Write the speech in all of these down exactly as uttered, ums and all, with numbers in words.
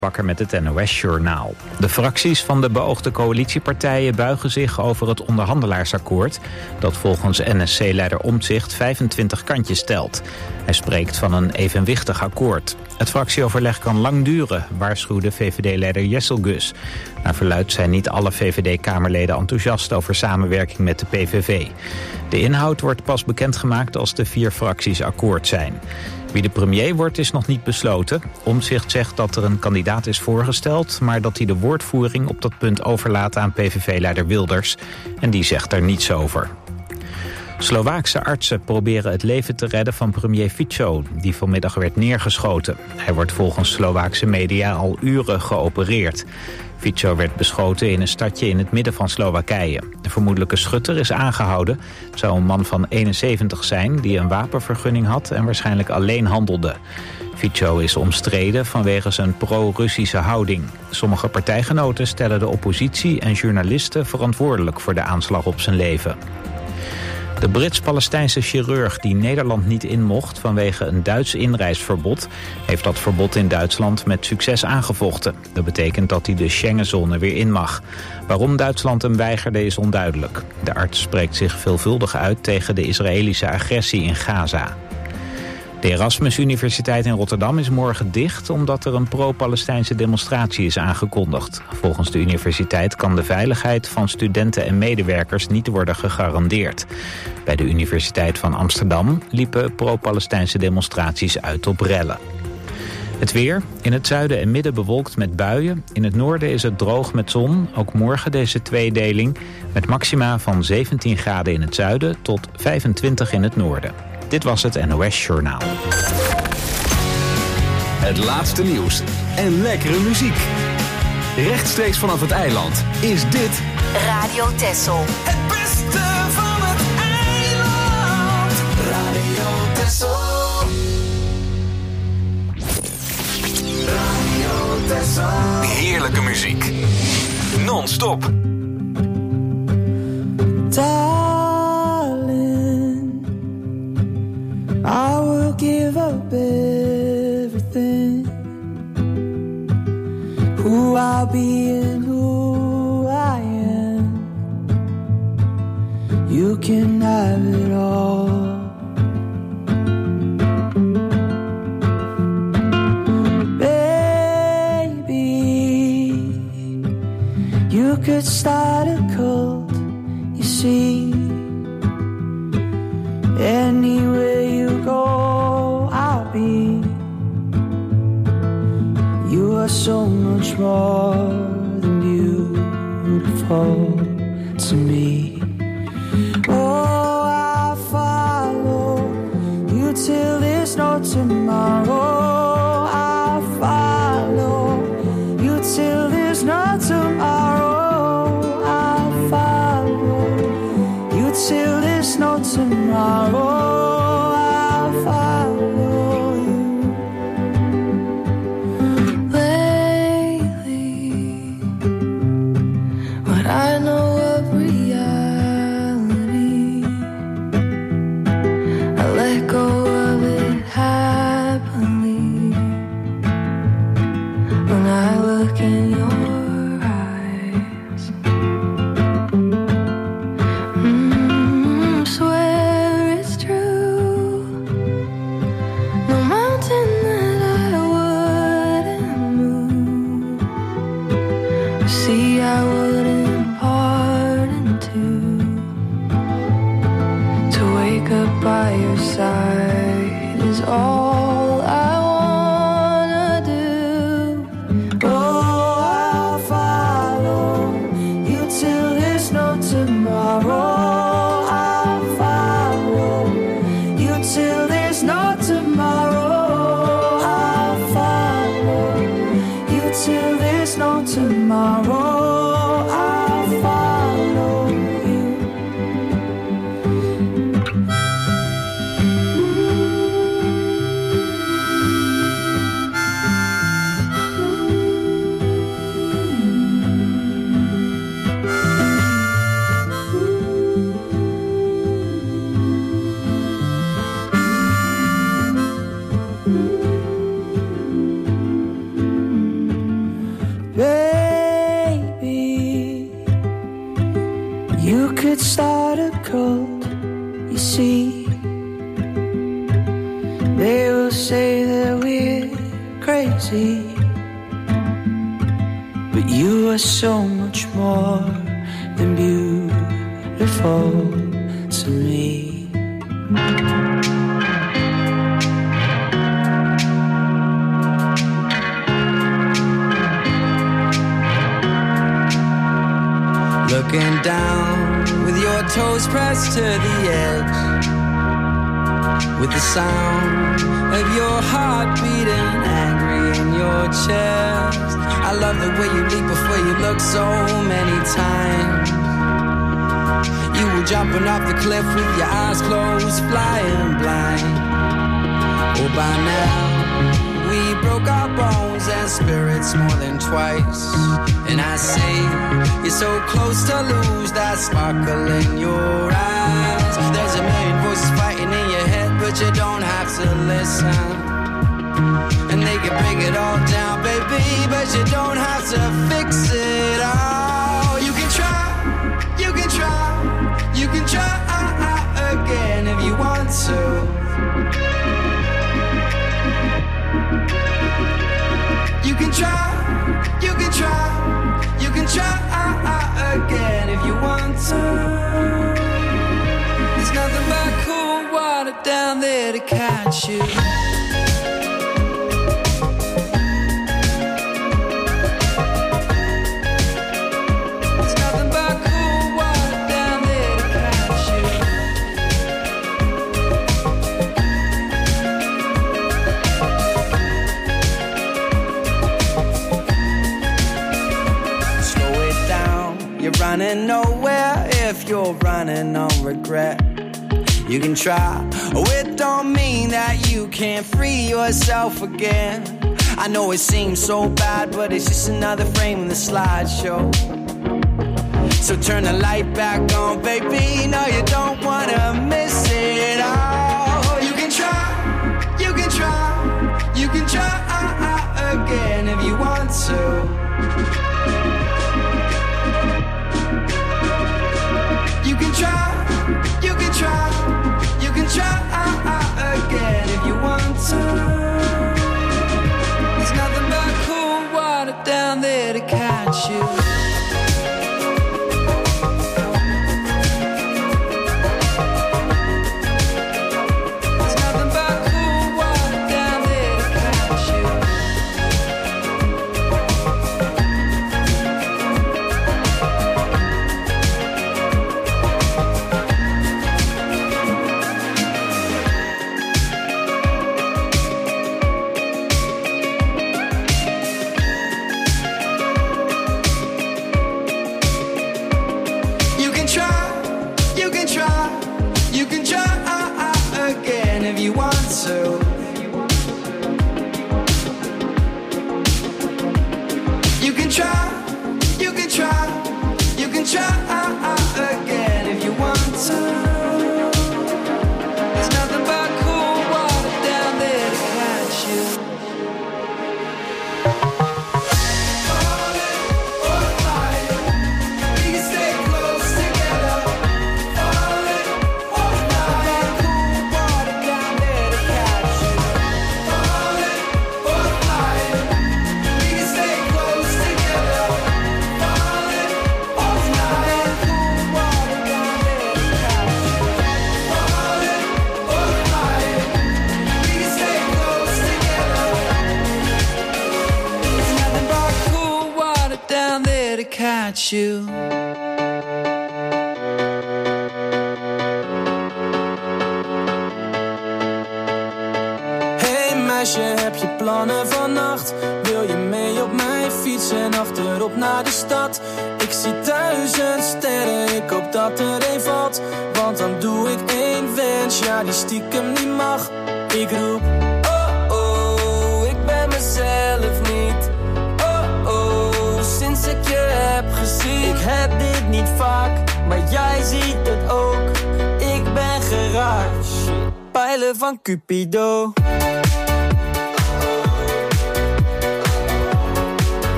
Bakker met het N O S-journaal. De fracties van de beoogde coalitiepartijen buigen zich over het onderhandelaarsakkoord dat volgens N S C-leider Omtzigt vijfentwintig kantjes telt. Hij spreekt van een evenwichtig akkoord. Het fractieoverleg kan lang duren, waarschuwde V V D-leider Jesselgus. Naar verluidt zijn niet alle V V D-kamerleden enthousiast over samenwerking met de P V V. De inhoud wordt pas bekendgemaakt als de vier fracties akkoord zijn. Wie de premier wordt is nog niet besloten. Omtzigt zegt dat er een kandidaat is voorgesteld, maar dat hij de woordvoering op dat punt overlaat aan P V V-leider Wilders. En die zegt er niets over. Slovaakse artsen proberen het leven te redden van premier Fico, die vanmiddag werd neergeschoten. Hij wordt volgens Slovaakse media al uren geopereerd. Fico werd beschoten in een stadje in het midden van Slowakije. De vermoedelijke schutter is aangehouden. Het zou een man van eenenzeventig zijn die een wapenvergunning had en waarschijnlijk alleen handelde. Fico is omstreden vanwege zijn pro-Russische houding. Sommige partijgenoten stellen de oppositie en journalisten verantwoordelijk voor de aanslag op zijn leven. De Brits-Palestijnse chirurg die Nederland niet in mocht vanwege een Duits inreisverbod, heeft dat verbod in Duitsland met succes aangevochten. Dat betekent dat hij de Schengenzone weer in mag. Waarom Duitsland hem weigerde is onduidelijk. De arts spreekt zich veelvuldig uit tegen de Israëlische agressie in Gaza. De Erasmus Universiteit in Rotterdam is morgen dicht omdat er een pro-Palestijnse demonstratie is aangekondigd. Volgens de universiteit kan de veiligheid van studenten en medewerkers niet worden gegarandeerd. Bij de Universiteit van Amsterdam liepen pro-Palestijnse demonstraties uit op rellen. Het weer, in het zuiden en midden bewolkt met buien. In het noorden is het droog met zon. Ook morgen deze tweedeling met maxima van zeventien graden in het zuiden tot vijfentwintig in het noorden. Dit was het N O S-journaal. Het laatste nieuws en lekkere muziek. Rechtstreeks vanaf het eiland is dit Radio Texel. Het beste van het eiland. Radio Texel. Radio Texel. heerlijke muziek. Non-stop. I will give up everything. Who I'll be and who I am. You can have it all. Baby, you could start a cult, you see. Anywhere you go, I'll be. You are so much more than beautiful to me. Oh, I'll follow you till there's no tomorrow. I'll follow you till there's no tomorrow. I'll follow you till there's no tomorrow. I'll follow you. Lately, what I know of reality, I let go of it happily. When I look in your eyes, mm, swear it's true. No mountain that I wouldn't move, or sea I wouldn't pardon to. To wake up by your side is all I wanna do. Oh, I'll follow you till there's no tomorrow. I'll follow you till there's no tomorrow. I'll follow you till there's no tomorrow. I'll follow you. baby. You could start a cult, you see. They will say that we're crazy, but you are so much more than beautiful to me. Looking down with your toes pressed to the edge, with the sound of your heart beating angry in your chest. I love the way you leap before you look so many times. You were jumping off the cliff with your eyes closed, flying blind. Oh, by now we broke our bones and spirits more than twice. And I say, you're so close to lose that sparkle in your eyes. There's a million voices fighting in your head, but you don't have to listen. And they can break it all down, baby, but you don't have to fix it all. You can try, you can try, you can try again if you want to. You can try, you can try, you can try again if you want to. There's nothing but cool water down there to catch you. There's nothing but cool water down there to catch you. You're running nowhere if you're running on regret. You can try, oh, it don't mean that you can't free yourself again. I know it seems so bad, but it's just another frame in the slideshow. So turn the light back on, baby. No, you don't wanna miss it all. You can try, you can try, you can try again if you want to. You can try, you can try, you can try again if you want to. There's nothing but cool water down there to catch you. There's nothing but cool water down there to catch you. You can try, you can try, you can try again if you want to. There's nothing but cool water down there to catch you. Falling or flying, we can stay close together. Falling or flying, cool water down there to catch you. Falling or flying, we can stay close together. Falling or flying, cool water down there to catch you. Falling or flying, we can stay close together. There's nothing but cool water down there to catch you. Hey meisje, heb je plannen vannacht? Wil je mee op mijn fiets en achterop naar de stad? Ik zie duizend sterren, ik hoop dat er een valt. Want dan doe ik één wens, ja die stiekem niet mag. Ik roep, oh oh, ik ben mezelf niet. Oh oh, sinds ik je heb gezien. Ik heb dit niet vaak, maar jij ziet het ook. Ik ben geraakt, pijlen van Cupido.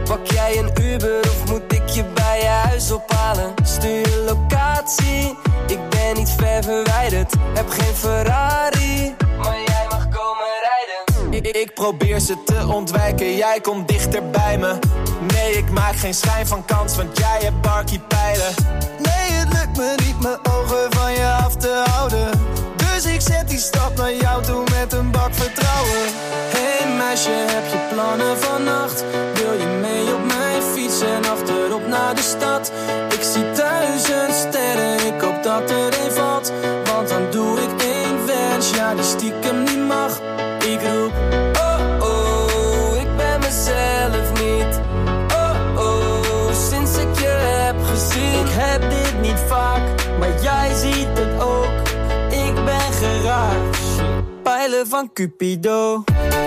Pak jij een Uber of moet ik je bij je huis ophalen? Stuur je locatie, ik ben niet ver verwijderd. Heb geen Ferrari, maar jij mag komen rijden. Ik, ik probeer ze te ontwijken, jij komt dichter bij me. Nee, ik maak geen schijn van kans, want jij hebt barkie pijlen. Nee, het lukt me niet mijn ogen van je af te houden. Dus ik zet die stap naar jou toe met een bak vertrouwen. Hey meisje, heb je plannen vannacht? Wil je mee op mijn fiets en achterop naar de stad? Ik zie duizend sterren, ik hoop dat er een valt. Want dan doe ik één wens, ja die stiekem niet mag. Ik roep, oh oh, ik ben mezelf niet. Oh oh, sinds ik je heb gezien. Ik heb dit niet vaak, maar jij ziet het ook. Ik ben geraakt, pijlen van Cupido.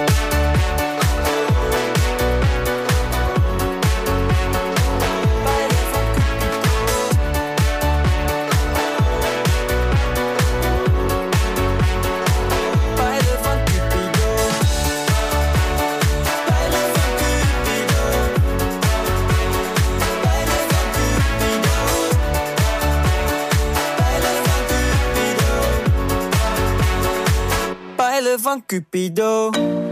Van Cupido.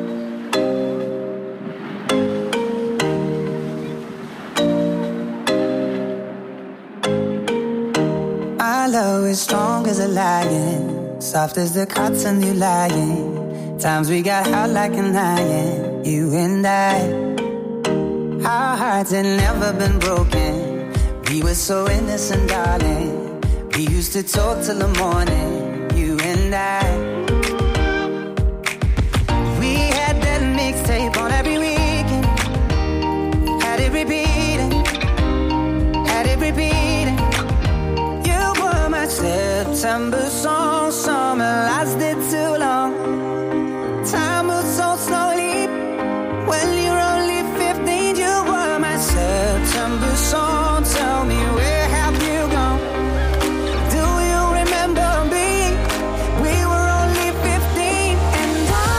Our love is strong as a lion, soft as the cotton you lying. Times we got hot like an iron, you and I. Our hearts had never been broken. We were so innocent, darling. We used to talk till the morning, you and I. Mixtape on every weekend, had it repeating, had it repeating. You were my September song, summer lasted too long. Time moves so slowly when you're only fifteen. You were my September song, tell me where have you gone? Do you remember me? We were only fifteen and I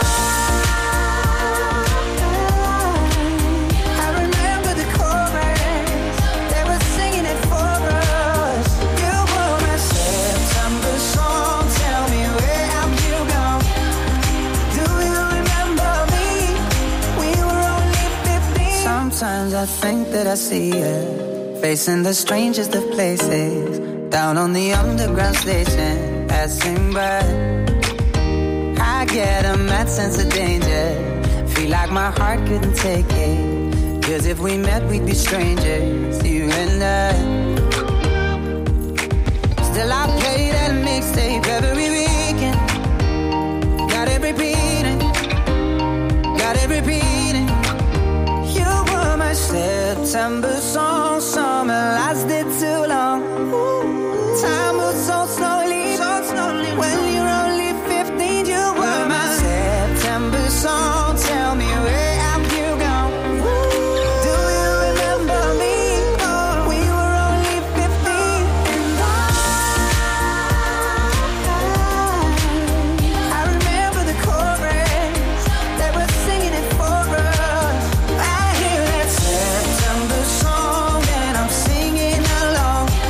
Sometimes I think that I see you facing the strangest of places, down on the underground station, passing by. I get a mad sense of danger, feel like my heart couldn't take it. Cause if we met we'd be strangers, you and I. Still I play that mixtape every weekend, got it repeating, got it repeating. September song, summer lasted too long. Time moves so slowly, so slowly. When you're only fifteen, you were my September song. Tell me where have you gone? Do you remember me? We were only fifteen, and I, I remember the chorus. They were singing it for us. I hear that September song and I'm singing along.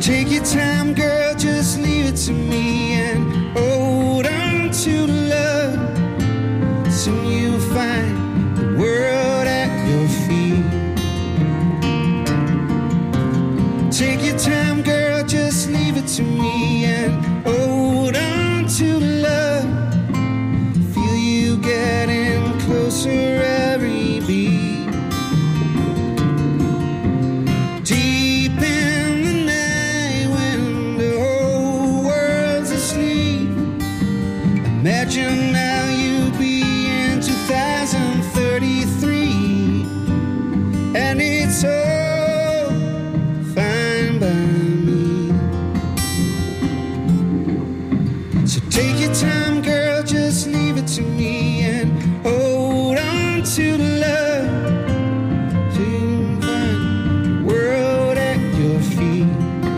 Take your time, girl, just leave it to me and hold on to the love. Soon you'll find the world at your feet. Take your time, girl, just leave it to me and hold on to the love. Feel you getting closer every beat. Imagine now you'll be in two thousand thirty-three, and it's all fine by me. So take your time, girl, just leave it to me and hold on to the love. So you'll find the world at your feet.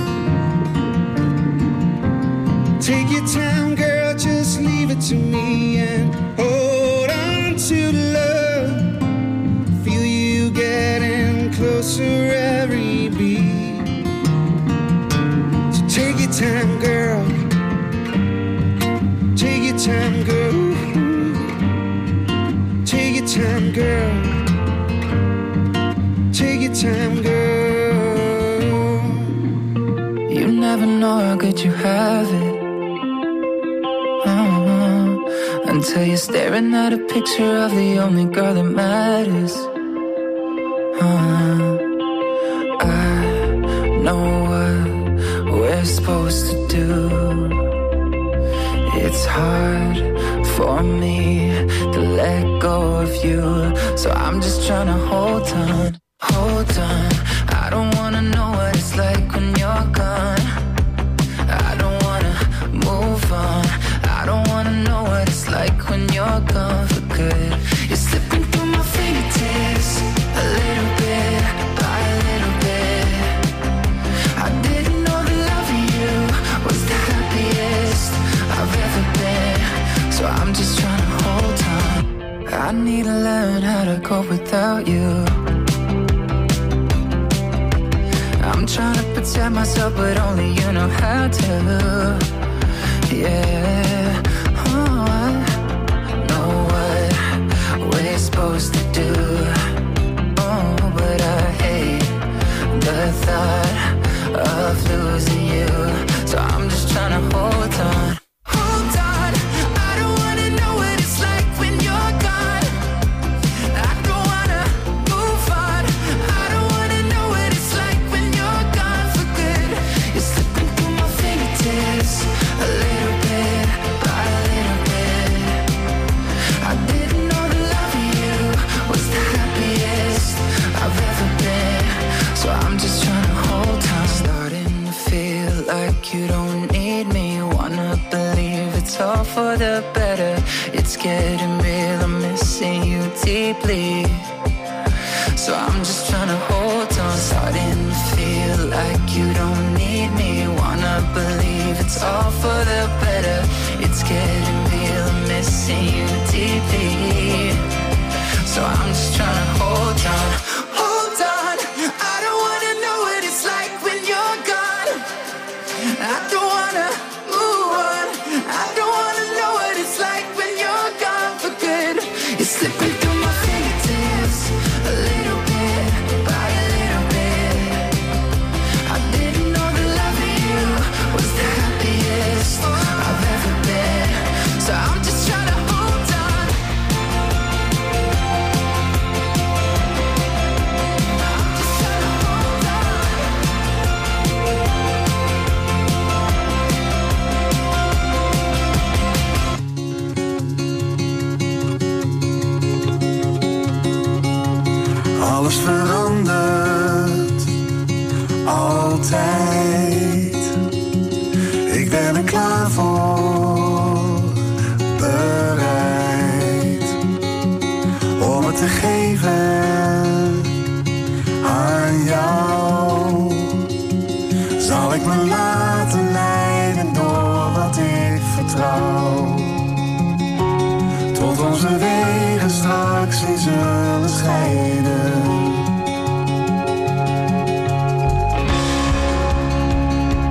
Take your time, girl, just leave it to me and hold on to the love. Feel you getting closer every beat. So take your time, girl. Take your time, girl. Take your time, girl. Take your time, girl. You never know how good you have it until you're staring at a picture of the only girl that matters. uh, I know what we're supposed to do. It's hard for me to let go of you, so I'm just trying to hold on, hold on. I don't wanna know what it's like when you're gone. I don't wanna move on. I don't wanna know what it's like when you're gone for good. You're slipping through my fingertips, a little bit by a little bit. I didn't know the love of you was the happiest I've ever been, so I'm just trying to hold on. I need to learn how to cope without you. I'm trying to protect myself, but only you know how to. Yeah, oh, I know what we're supposed to do. Oh, but I hate the thought of losing you, so I'm just trying to hold on. Hold on, I don't wanna know what it's like when you're gone. I don't wanna move on. I don't wanna know what it's like when you're gone for good. You're slipping through my fingertips, a little bit by a little bit. I didn't know the love of you was the happiest I've ever been, so I'm just trying to hold on. Starting to feel like you don't need me. Wanna believe it's all for the better. It's getting real, I'm missing you deeply, so I'm just trying to hold on. Starting to feel like you don't need me. Wanna believe it's all for the better. It's getting real, I'm missing you deeply, so I'm just trying to hold on. Hold on, I don't wanna know what it's like when you're gone. I don't wanna move on. I don't wanna know what it's like when you're gone for good. You're slipping through my fingertips, a little bit by a little bit. I didn't know the love of you was the happiest I've ever been, so I'm just trying to hold on. I'm just trying to hold on. Alles verandert, altijd. Ik ben er klaar voor, bereid om het te geven aan jou. Zal ik me laten leiden door wat ik vertrouw, tot onze wegen straks weer zullen scheiden.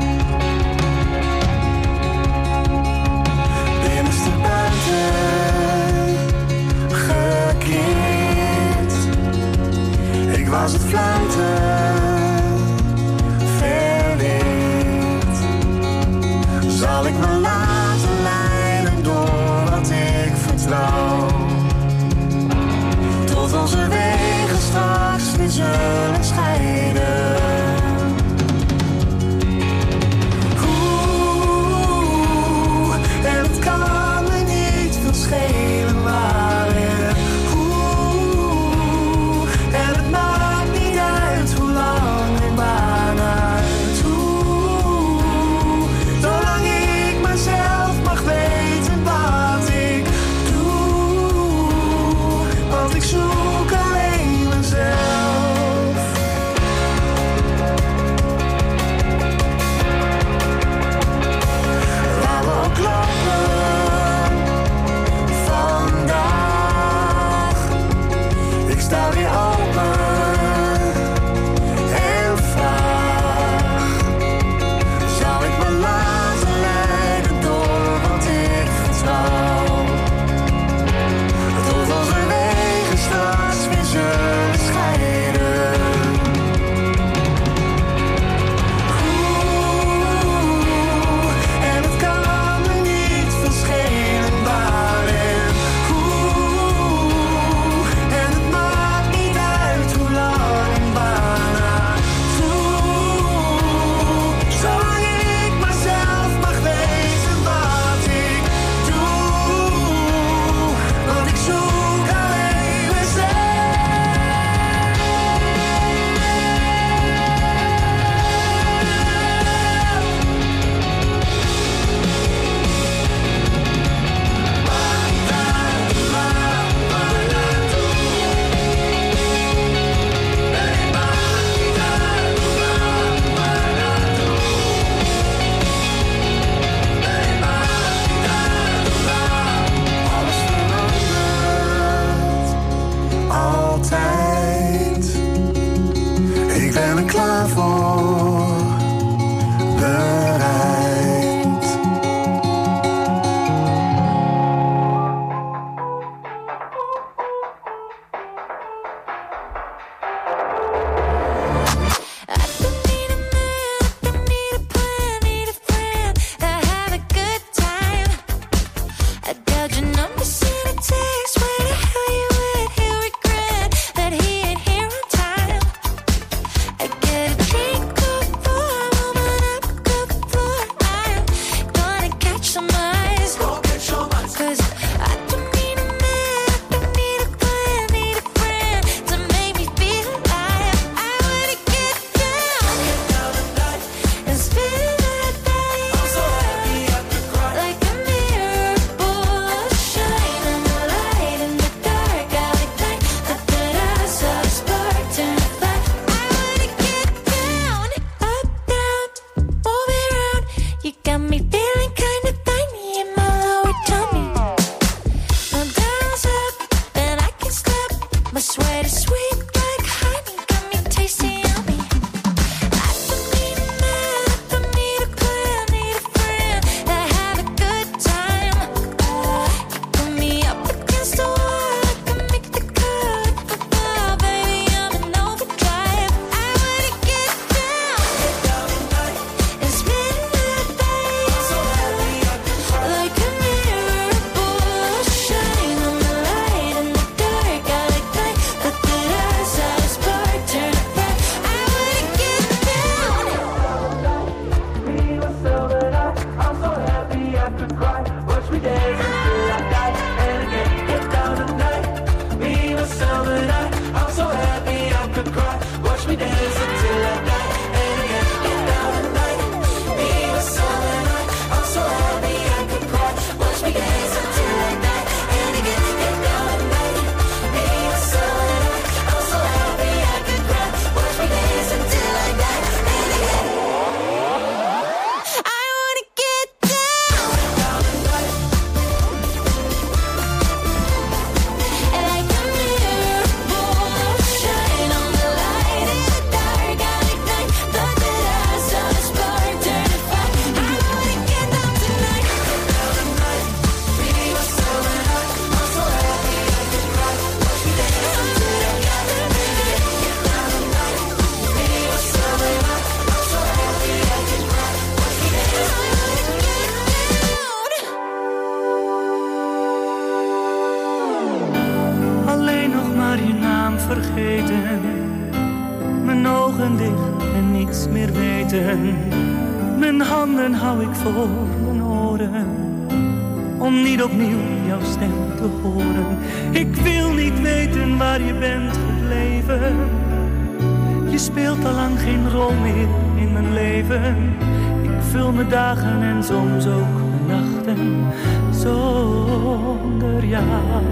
meer weten. Mijn handen hou ik voor mijn oren, om niet opnieuw jouw stem te horen. Ik wil niet weten waar je bent gebleven. Je speelt al lang geen rol meer in mijn leven. Ik vul mijn dagen en soms ook mijn nachten zonder jou.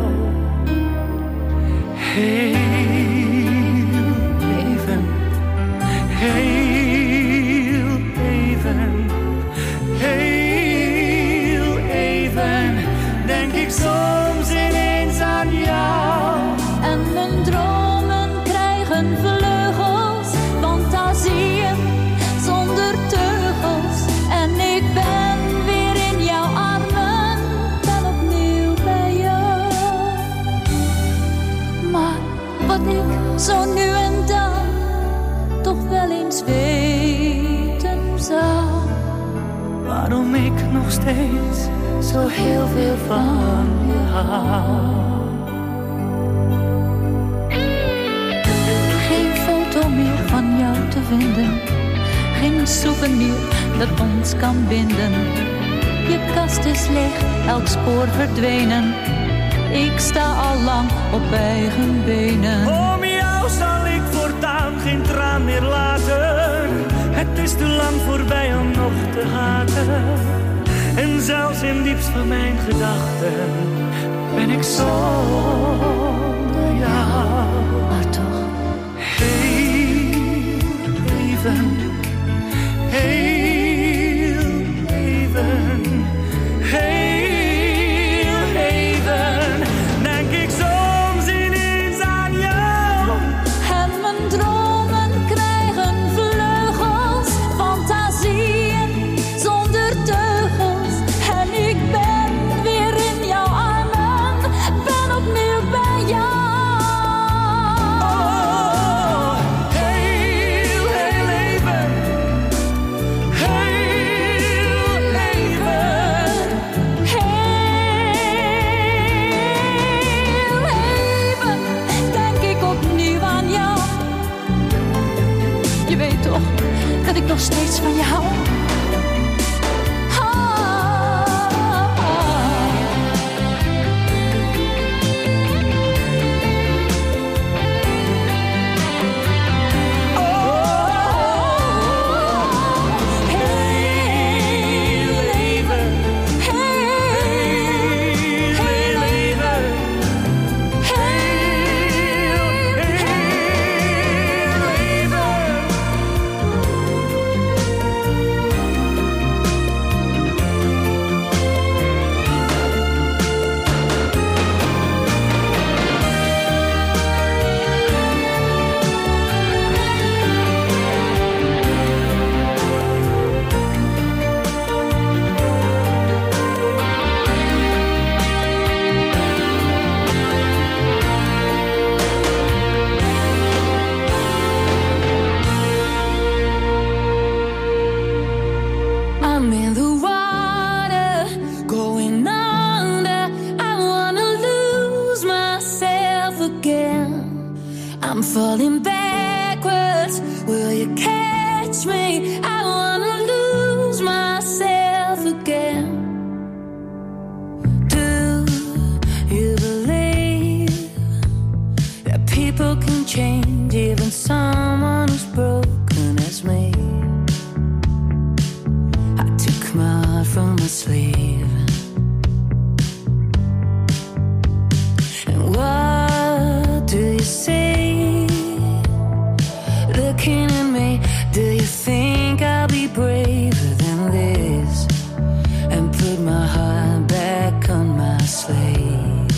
Heel even, heel even, heel even, denk ik soms ineens aan jou. En mijn dromen krijgen vleugels, fantasieën zonder teugels. En ik ben weer in jouw armen, ben opnieuw bij jou. Maar wat ik zo nu en dan toch wel eens weten zou, waarom ik nog steeds zo heel veel van je hou. Geen foto meer van jou te vinden, geen souvenir dat ons kan binden. Je kast is leeg, elk spoor verdwenen. Ik sta al lang op eigen benen. Om jou zal ik voortaan geen traan meer laten. Het is te lang voorbij om nog te haten. En zelfs in diepst van mijn gedachten ben ik zonder jou. Maar toch, heel even, heel even, heel even, denk ik soms ineens aan jou. en mijn dromen krijgen vleugels, fantasieën zonder teugels. En ik ben weer in jouw armen, ben opnieuw bij jou. Oh, heel, heel even, heel even, Heel even denk ik opnieuw aan jou. Je weet toch dat ik nog steeds van je hou. heel even, heel even, I'm in the water, going under. I wanna lose myself again. I'm falling backwards. Will you catch me? I wanna lose myself again. Do you believe that people can change, even someone who's broken as me? My heart from my sleeve. And what do you see? Looking at me, do you think I'll be braver than this? And put my heart back on my sleeve.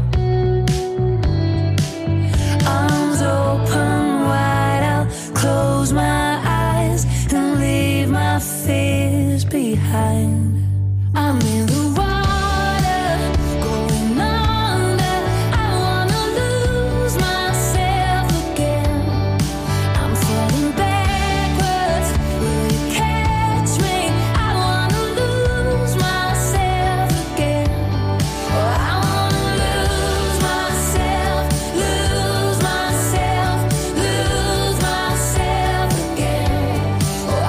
Arms open wide, I'll close my eyes and leave my fears behind. I'm in the water, going under. I wanna lose myself again. I'm falling backwards. Will you catch me? I wanna lose myself again. Oh, I wanna lose myself, lose myself, lose myself again. Oh,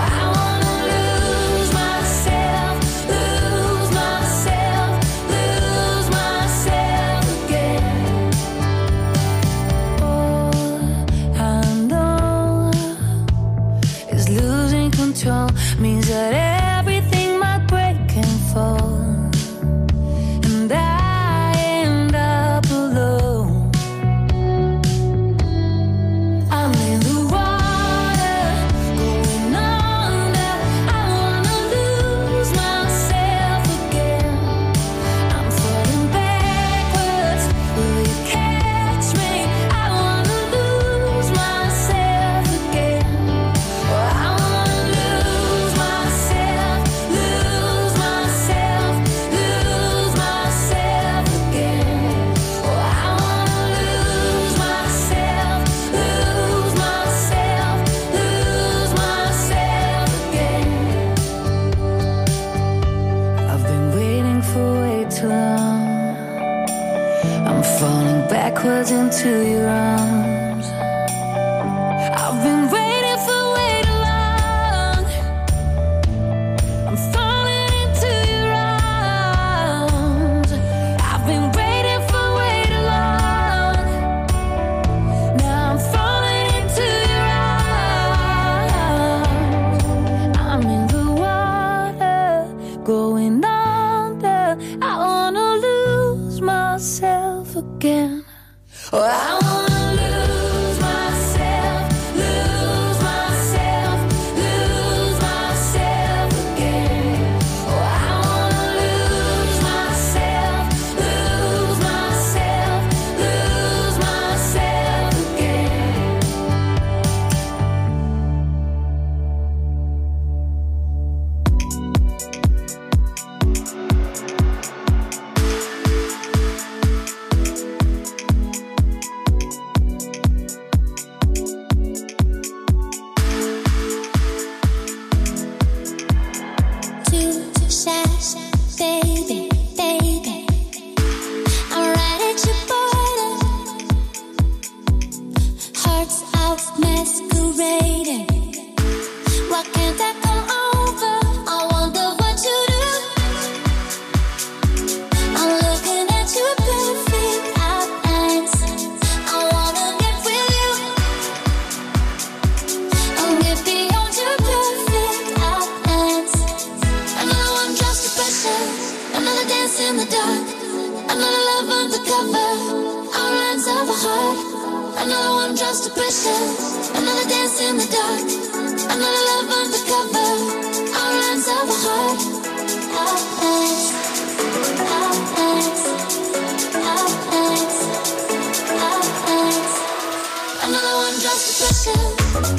into your arms. I've been waiting for way too long. I'm falling into your arms. I've been waiting for way too long. Now I'm falling into your arms. I'm in the water, going under. I wanna lose myself again. Oh, I wanna lose myself, lose myself, lose myself again. Oh, I wanna lose myself, lose myself, lose myself again. Too shy, baby, baby. I'm right at your border. Hearts out masquerading. Why can't I come over? I wonder what you do. I'm looking at your perfect eyes. I wanna get with you. I'll get beyond your perfect eyes. Another one drops the pressure. Another dance in the dark. Another love undercover. Outlines of a heart. Another one drops the pressure. Another dance in the dark. Another love undercover. Outlines of a heart. Outlines. Outlines. Outlines. Outlines. Another one drops the pressure.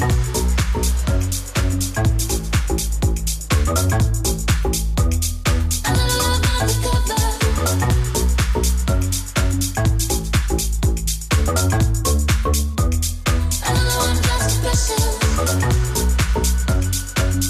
Another love undercover. Another one drops the pressure.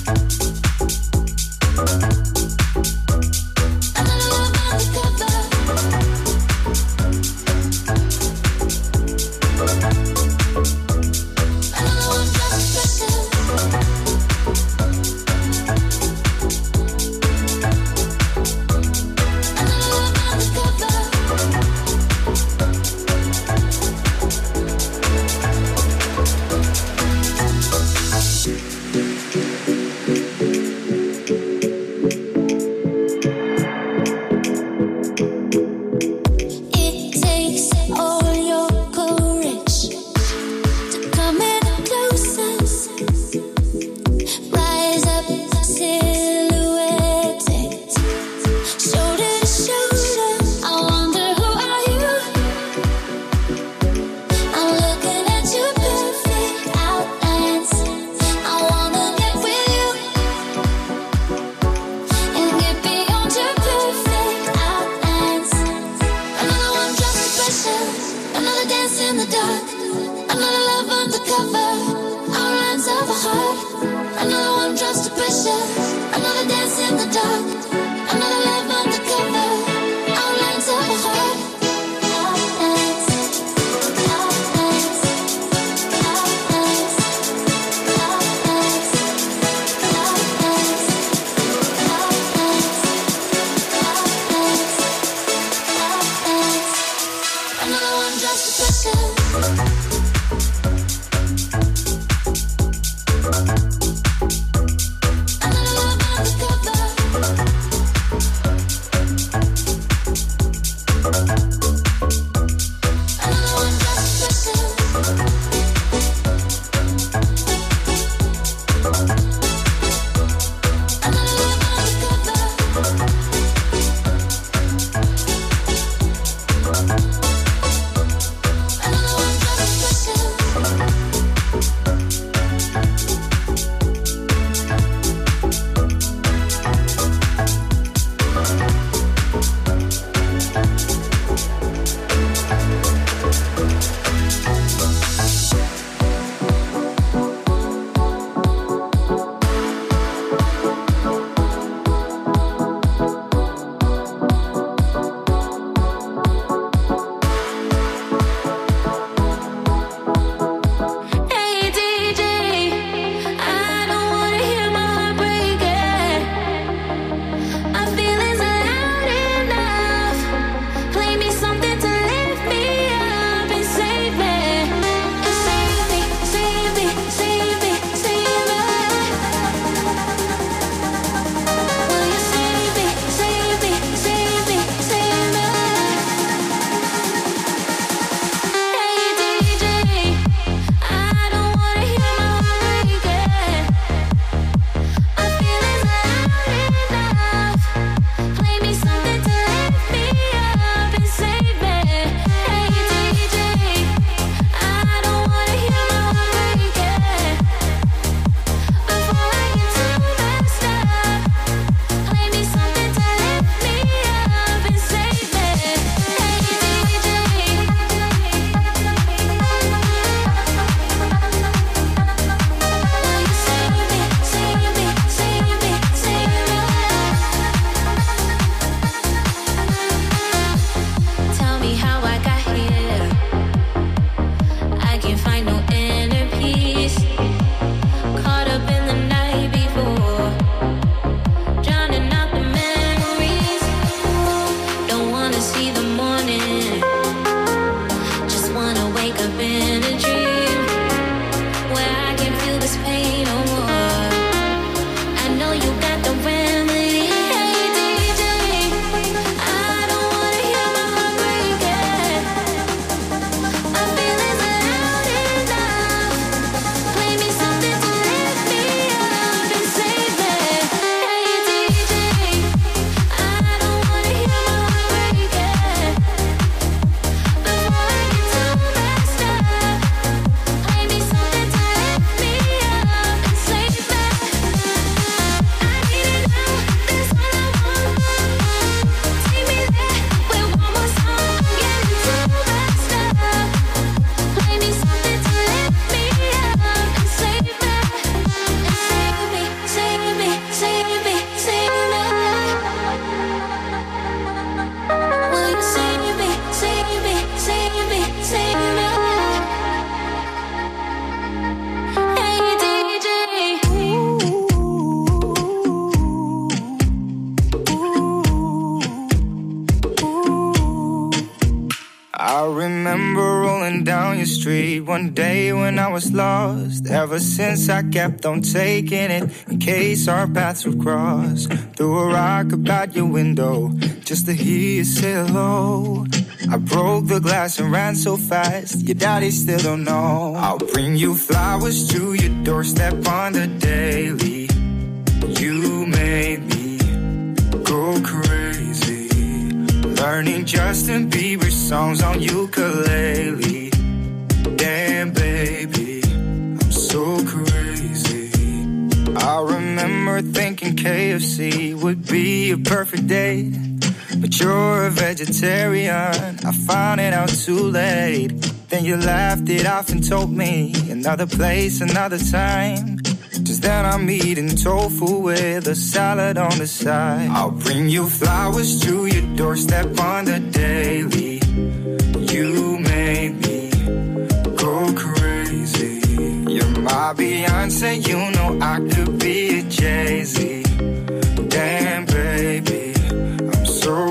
your street one day when I was lost. Ever since I kept on taking it, in case our paths would cross. Threw a rock about your window, just to hear you say hello. I broke the glass and ran so fast, your daddy still don't know. I'll bring you flowers to your doorstep on the daily. You made me go crazy, learning Justin Bieber songs on ukulele. Damn baby, I'm so crazy. I remember thinking K F C would be a perfect date, but you're a vegetarian, I found it out too late. Then you laughed it off and told me another place, another time. Just then I'm eating tofu with a salad on the side. I'll bring you flowers to your doorstep on the daily. You made me go crazy. You're my Beyonce, you know I could be a Jay-Z. Damn baby, I'm so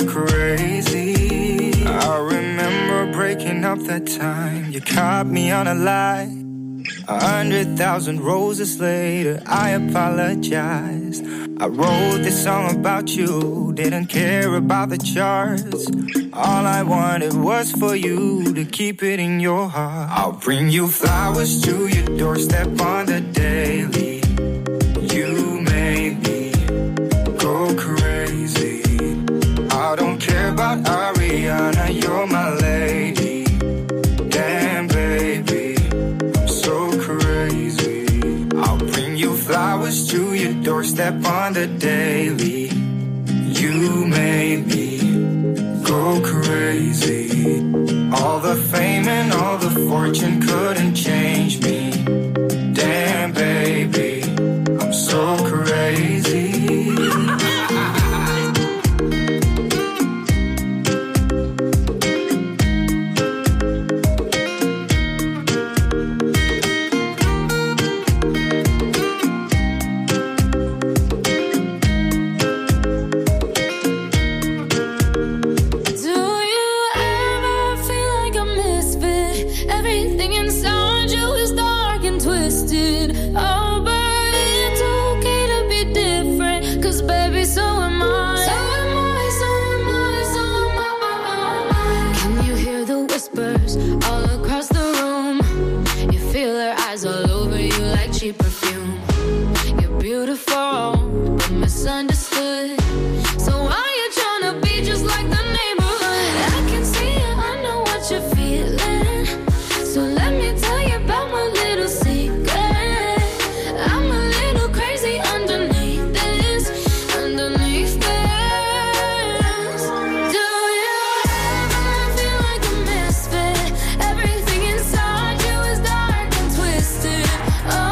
crazy. I remember breaking up that time, you caught me on a lie. A hundred thousand roses later, I apologize. I wrote this song about you, didn't care about the charts. All I wanted was for you to keep it in your heart. I'll bring you flowers to your doorstep on the daily. You made me go crazy. I don't care about Ariana, you're my lady. Damn baby, I'm so crazy. I'll bring you flowers to your doorstep on the daily. You made me go crazy. All the fame and all the fortune couldn't change me. Damn baby, I'm so crazy. Perfume. You're beautiful, but misunderstood. So why you tryna be just like the neighborhood? I can see it, I know what you're feeling. So let me tell you about my little secret. I'm a little crazy underneath this, underneath this. Do you ever feel like a misfit? Everything inside you is dark and twisted. Oh,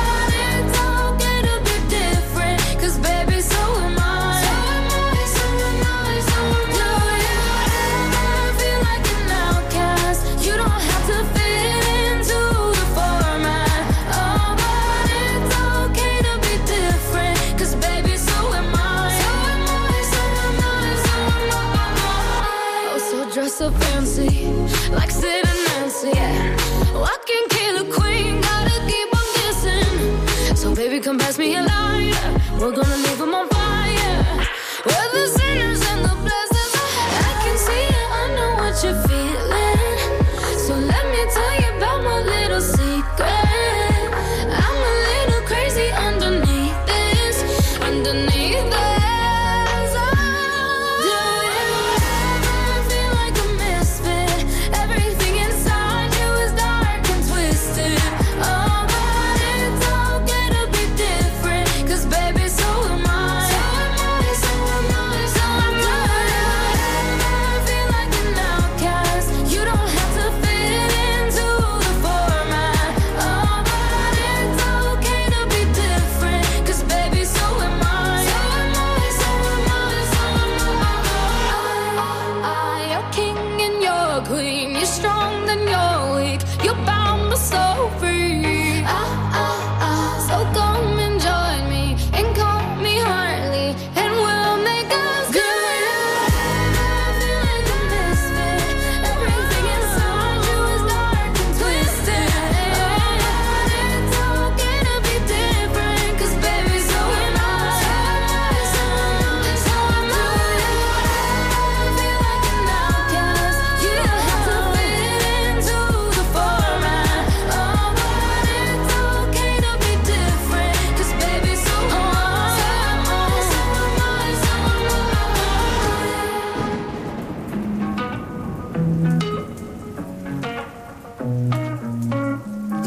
so fancy, like Sid and Nancy, yeah. Walking killer queen, gotta keep on kissing. So baby, come pass me a lighter, we're gonna leave them on fire. We're the sinners and the blessings. I can see it, I know what you're feeling. So let me tell you about my little secret. I'm a little crazy underneath this, underneath this. Am I?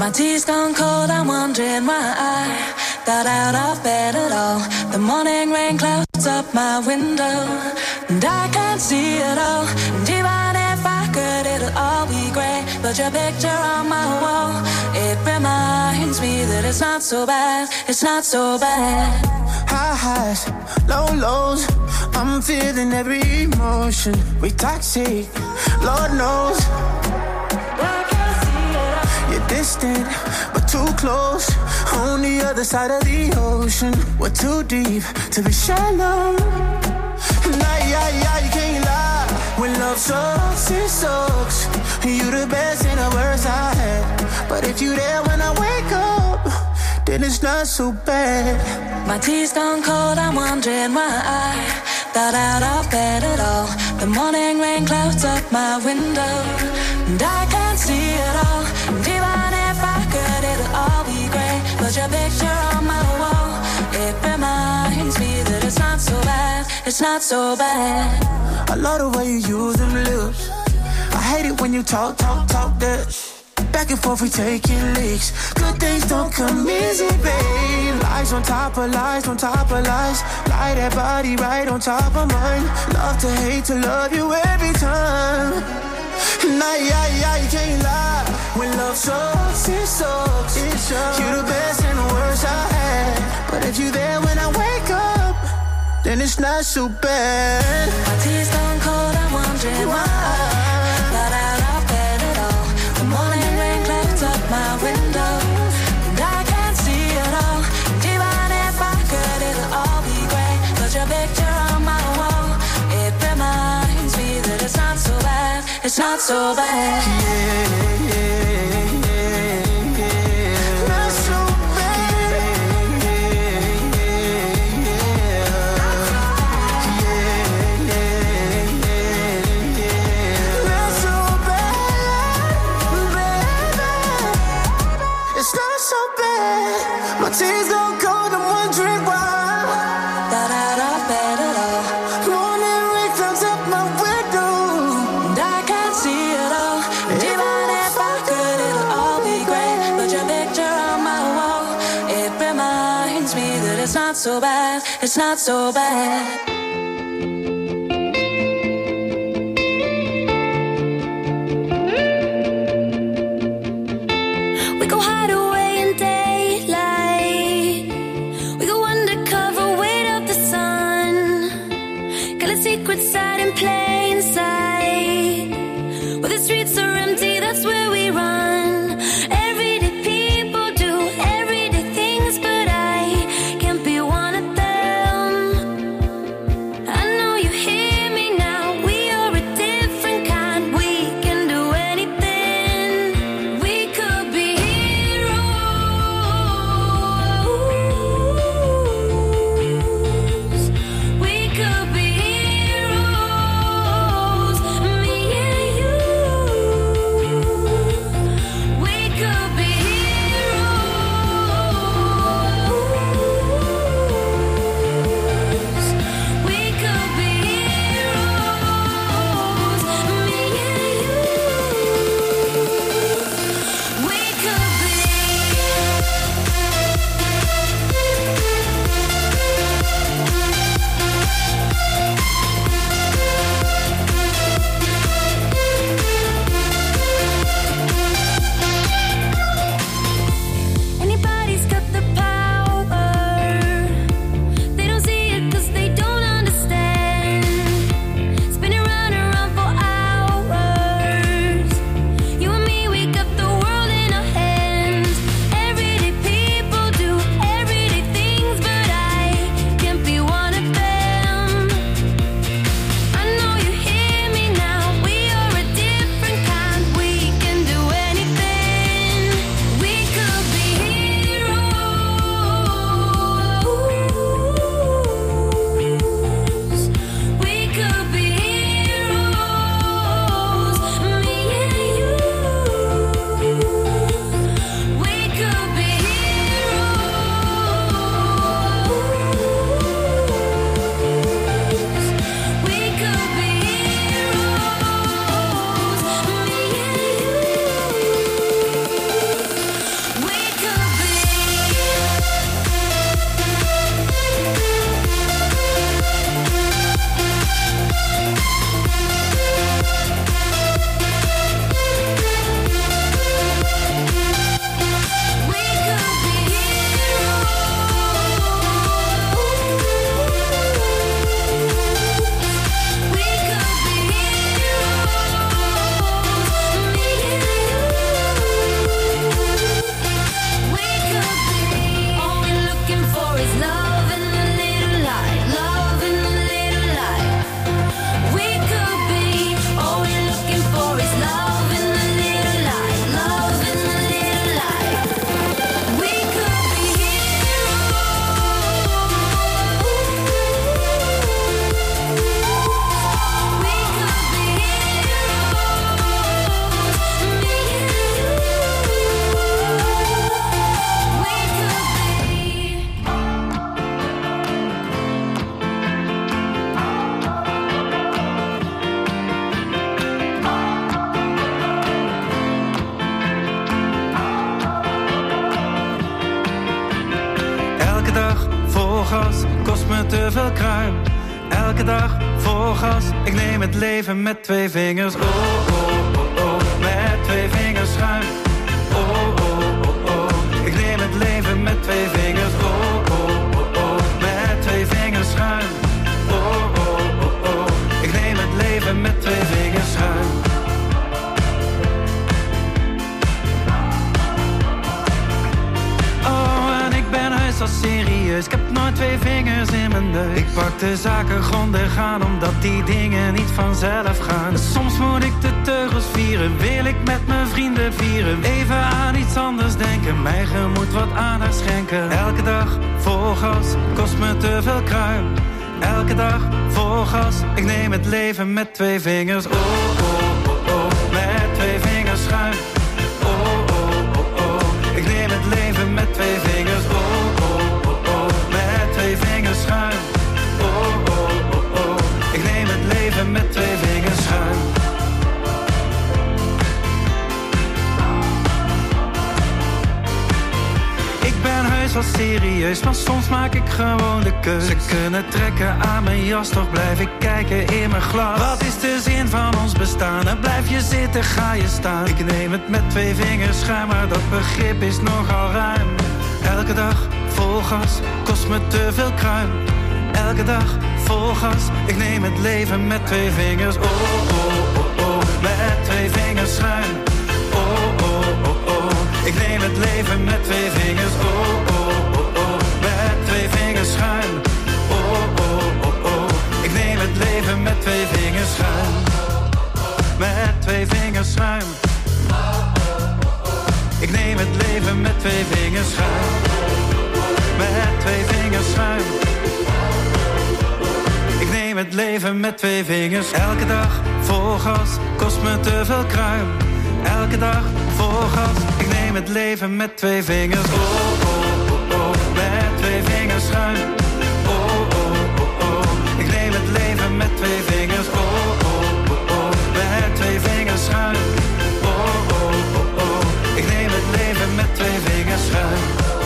My tea's gone cold, I'm wondering why I got out of bed at all. The morning rain clouds up my window, and I can't see it all. And even if I could, it'll all be grey. But your picture on my wall, it reminds me that it's not so bad, it's not so bad. High highs, low lows, I'm feeling every emotion. We toxic, Lord knows. You're distant, but too close. On the other side of the ocean. We're too deep to be shallow. Nah, yeah, yeah, you can't lie. When love sucks, it sucks. You the best and the worst I had. But if you there when I wake up, then it's not so bad. My tea's gone cold, I'm wondering why I got out of bed at all. The morning rain clouds up my window, and I can't see it all. And even if I could, it'll all be grey. But your picture on my wall, it reminds me that it's not so bad, it's not so bad. I love the way you use them lips. I hate it when you talk, talk, talk that. Back and forth we taking leaks. Good things don't come easy, babe. Lies on top of lies, on top of lies. Lie that body right on top of mine. Love to hate to love you every time. Nah, yeah, yeah, you can't lie. When love sucks, it sucks. It sucks. You the best and the worst I had. But if you there when I wake up, then it's not so bad. My tea's gone cold, I'm wondering why I got out of bed at all. The morning rain clouds up my window, and I can't see it all. And even if I could, it'll all be grey. But your picture on my wall, it reminds me that it's not so bad, it's not so bad. Yeah, yeah, yeah, yeah. Not so bad. Yeah, yeah, yeah. Yeah, yeah, yeah, yeah. Not so bad, baby. It's not so bad. My tea's gone cold, I'm wondering why. Got out of bed at all. Morning rain clouds up my window, and I can't see it all. And even if I could, it'll all be grey. But your picture on my wall, it reminds me that it's not so bad, it's not so bad. We go hide away in daylight. We go undercover, wait out the sun. Got a secret side in plain sight. Where the streets are empty, that's where we run. Everyday people do everyday things, but I can't be one of them. gas, kost me te veel kruim. Elke dag vol gas, ik neem het leven met twee vingers. Oh, oh, oh, oh, met twee vingers schuin. Oh, oh, oh, oh, ik neem het leven met twee vingers. Oh, oh, oh, oh, met twee vingers schuin. Oh, oh, oh, oh, ik neem het leven met twee vingers schuin. Al serieus, ik heb nooit twee vingers in mijn neus. Ik pak de zaken grondig gaan, omdat die dingen niet vanzelf gaan. Soms moet ik de teugels vieren, wil ik met mijn vrienden vieren. Even aan iets anders denken, mijn gemoed wat aandacht schenken. Elke dag vol gas, kost me te veel kruim. Elke dag vol gas, ik neem het leven met twee vingers. Oh, oh, oh, oh, met twee vingers schuin. Oh, oh, oh, oh, ik neem het leven met twee vingers. Oh, vingers schuin. Oh, oh, oh, oh, ik neem het leven met twee vingers schuin. Ik ben heus wel serieus, maar soms maak ik gewoon de keus. Ze kunnen trekken aan mijn jas, toch blijf ik kijken in mijn glas. Wat is de zin van ons bestaan? En blijf je zitten, ga je staan. Ik neem het met twee vingers schuin, maar dat begrip is nogal ruim. Elke dag vol gas, kost me te veel kruim. Elke dag vol gas, ik neem het leven met twee vingers. Oh, oh, oh, oh, met twee vingers schuin. Oh, oh, oh, oh, ik neem het leven met twee vingers. Oh, oh, oh, oh, met twee vingers schuin. Oh, oh, oh, oh, ik neem het leven met twee vingers schuin. Met twee vingers schuin. Ik neem het leven met twee vingers schuin. Met twee vingers schuin. Ik neem het leven met twee vingers. Elke dag vol gas, kost me te veel kruim. Elke dag vol gas, ik neem het leven met twee vingers. Oh, oh, oh, oh, met twee vingers schuin. Oh, oh, oh, oh, ik neem het leven met twee vingers. Oh, oh, oh, oh, met twee vingers schuin. Oh, oh, oh, oh, ik neem het leven met twee vingers schuin.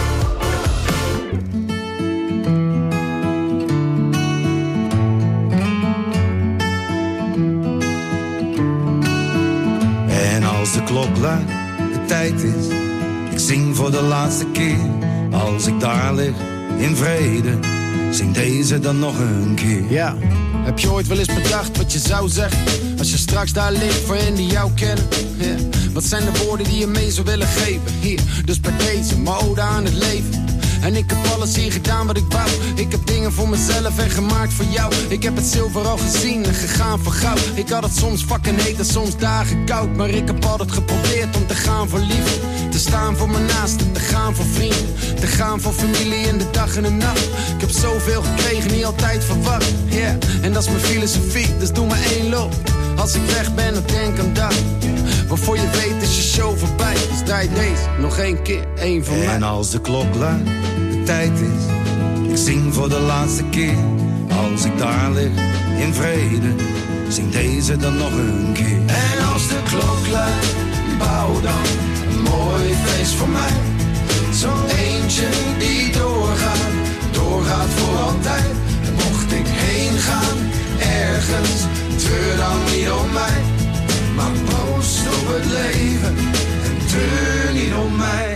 Als de klok luidt, de tijd is, ik zing voor de laatste keer. Als ik daar lig, in vrede, zing deze dan nog een keer. Ja, heb je ooit wel eens bedacht wat je zou zeggen? Als je straks daar ligt voor hen die jou kennen. Ja. Wat zijn de woorden die je mee zou willen geven? Hier, dus bij deze, mijn ode aan het leven. En ik heb alles hier gedaan wat ik wou. Ik heb dingen voor mezelf en gemaakt voor jou. Ik heb het zilver al gezien en gegaan voor goud. Ik had het soms fucking heet en soms dagen koud. Maar ik heb altijd geprobeerd om te gaan voor liefde. Te staan voor mijn naasten, te gaan voor vrienden. Te gaan voor familie in de dag en de nacht. Ik heb zoveel gekregen, niet altijd verwacht. Yeah, en dat is mijn filosofie, dus doe maar één loop. Als ik weg ben, dan denk aan dat. Waarvoor je weet is je show voorbij. Dus draai deze nog één keer, één van mij. En als de klok luidt, de tijd is, ik zing voor de laatste keer. Als ik daar lig, in vrede, zing deze dan nog een keer. En als de klok luidt, bouw dan een mooi feest voor mij. Zo'n eentje die doorgaat, doorgaat voor altijd. En mocht ik heen gaan, ergens, treur dan niet om mij. Maar proost op het leven en treur niet om mij.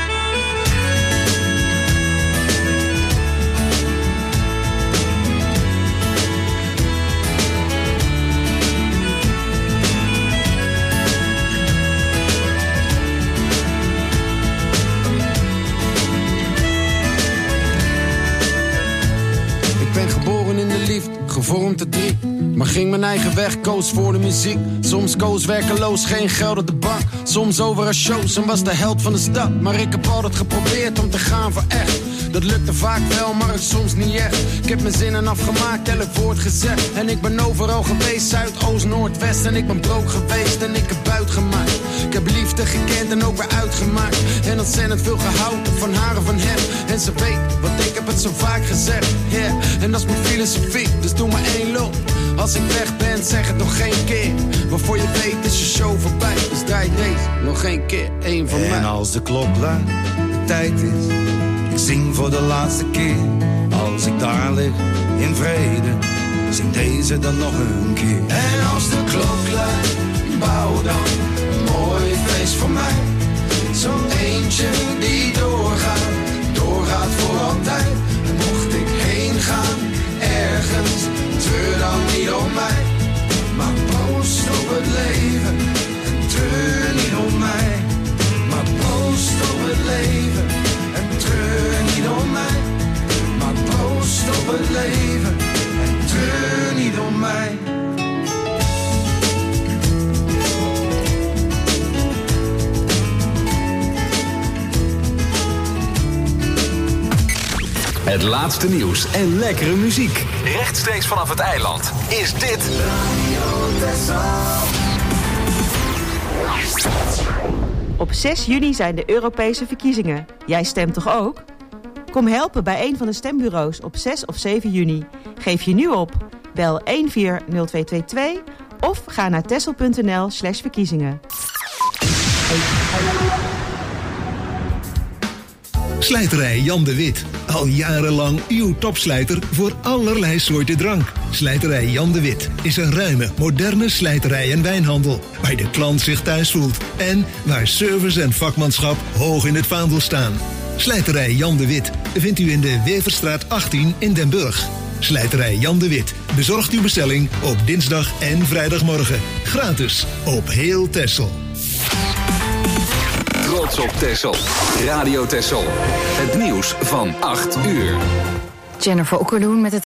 Ik ben geboren in de liefde, gevormd te drie. Maar ging mijn eigen weg, koos voor de muziek. Soms koos werkeloos, geen geld op de bank. Soms over een shows en was de held van de stad. Maar ik heb altijd geprobeerd om te gaan voor echt. Dat lukte vaak wel, maar soms niet echt. Ik heb mijn zinnen afgemaakt, elk woord gezegd. En ik ben overal geweest, Zuid, Oost, Noord, West. En ik ben broke geweest en ik heb buit gemaakt. Ik heb liefde gekend en ook weer uitgemaakt. En ontzettend veel gehouden van haar en van hem. En ze weet, want ik heb het zo vaak gezegd. Yeah, en dat is mijn filosofie, dus doe maar één loop. Als ik weg ben, zeg het nog geen keer. Waarvoor je weet is je show voorbij. Dus draai deze nog één keer, één van en mij. En als de klok luidt, de tijd is, ik zing voor de laatste keer. Als ik lig in vrede, zing deze dan nog een keer. En als de klok luidt, bouw dan een mooi feest voor mij. Zo'n eentje die doorgaat, doorgaat voor altijd. En mocht ik heen gaan, ergens, treur dan niet om mij. Maar proost op het leven, en treur niet om mij. Maar proost op het leven, en treur niet om mij. Maar proost op het leven, en treur niet om mij. Het laatste nieuws en lekkere muziek. Rechtstreeks vanaf het eiland is dit Radio Texel. Op zes juni zijn de Europese verkiezingen. Jij stemt toch ook? Kom helpen bij een van de stembureaus op zes of zeven juni. Geef je nu op. Bel een vier nul twee twee twee of ga naar texel.nl slash verkiezingen. Slijterij Jan de Wit. Al jarenlang uw topslijter voor allerlei soorten drank. Slijterij Jan de Wit is een ruime, moderne slijterij en wijnhandel, waar de klant zich thuis voelt en waar service en vakmanschap hoog in het vaandel staan. Slijterij Jan de Wit vindt u in de Weverstraat achttien in Den Burg. Slijterij Jan de Wit bezorgt uw bestelling op dinsdag en vrijdagmorgen. Gratis op heel Texel. Trots op Texel. Radio Texel. Het nieuws van acht uur. Jennifer Okkerdoen met het